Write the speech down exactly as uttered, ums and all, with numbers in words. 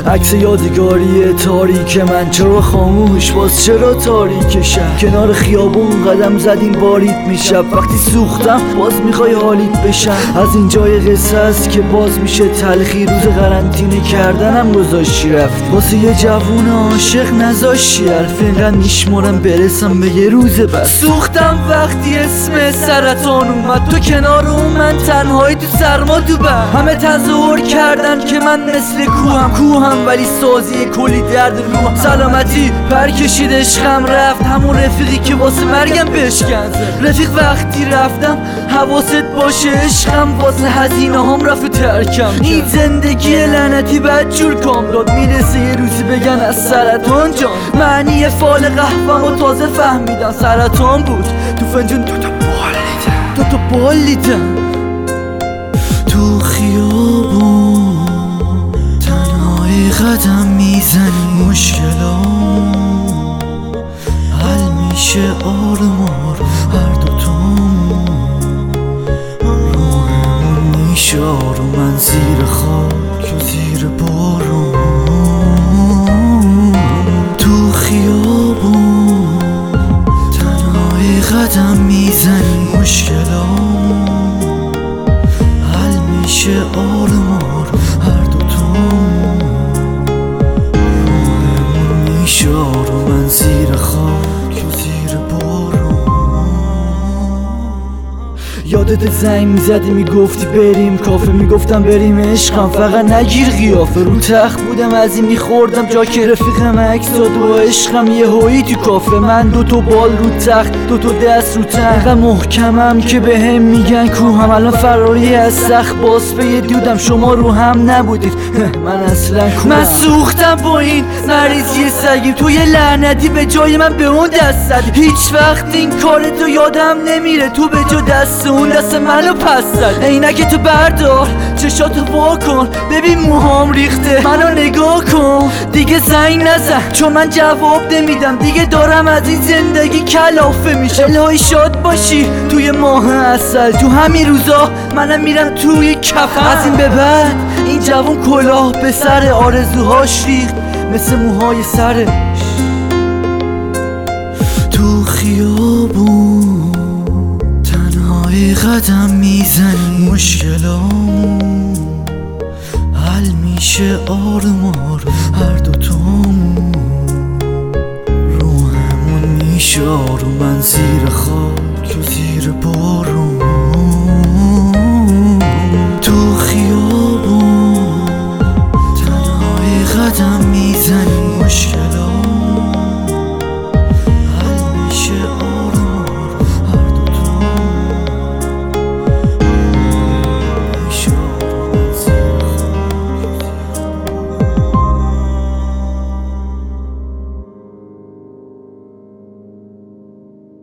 عکس یادگاری تاریک من، چرا خاموش باز چرا تاریک شب؟ کنار خیابون قدم زدیم بارید میشب، وقتی سوختم باز میخوای حالیت بشم. از این جای قصه است که باز میشه تلخی، روز قرنطینه کردنم گذاشتی رفتی، واسه یه جوون عاشق نذاشتی حرف، اینقدر میشمارم برسم به یه روز بعد. سوختم وقتی اسم سرطان اومد، تو کنار اون من تنهایی تو سرما دوبم. همه تظاهر کردن که من مثل کوهم کوهم ولی سازی کلی درد روم. سلامتی پر کشید عشقم رفت، همون رفیقی که واسه مرگم بشکنزه. رفیق وقتی رفتم حواست باشه عشقم، واسه هزینه هم رفت و ترکم. این زندگی لعنتی بد جور کام داد، میرسه یه روزی بگن از سرطان جان. معنی فال قهوه‌مو تازه فهمیدم، سرطان بود تو فنجون دو تا بال دیدم، دو تا بال دیدم. تو خیابون تنهایی قدم میزنی، مشکلام حل میشه آروم آروم، هر دوتامون روحمون میشه آروم. من زیر خاک و زیر بارون، تو خیابون تنهایی قدم میزنی، مشکلام حل میشه آروم آروم، هر دوتامون روحمون میشه آروم. من زیر خاک و زیر بارون. یادت زنگ میزدی میگفتی بریم کافه، میگفتم بریم عشقم فقط نگیر قیافه. رو تخت بودم از این میخوردم جا که رفیقم عکس داد و عشقم یه هایی تو کافه. من دو تا بال رو تخت، دو تا دست رو تخت، محکمم که به هم میگن کوهم. الان فراری از سخت باز به دیدم شما رو هم نبودید، من اصلا کوهم. من سوختم با این مریضی سگیم، تو یه لعنتی به جای من به اون دست زدی. هیچ وقت این کارتو یادم نمیره، تو به جا دست اون دست منو پس زد. عینک تو بردار چشاتو وا کن، ببین موهام ریخته منو نگاه کن. دیگه زنگ نزن چون من جواب نمیدم، دیگه دارم از این زندگی کلافه میشه. الهی شاد باشی توی ماه عسل، تو همین روزا منم میرم توی کفن. از این به بعد این جوون کلاه به سر، آرزوهاش ریخت مثل موهای سرش. تو خیابون تنهایی قدم میزنی، مشکلام حل میشه آروم آروم، هر دوتامون روحمون میشه آروم. من زیر خاک و زیر بارون،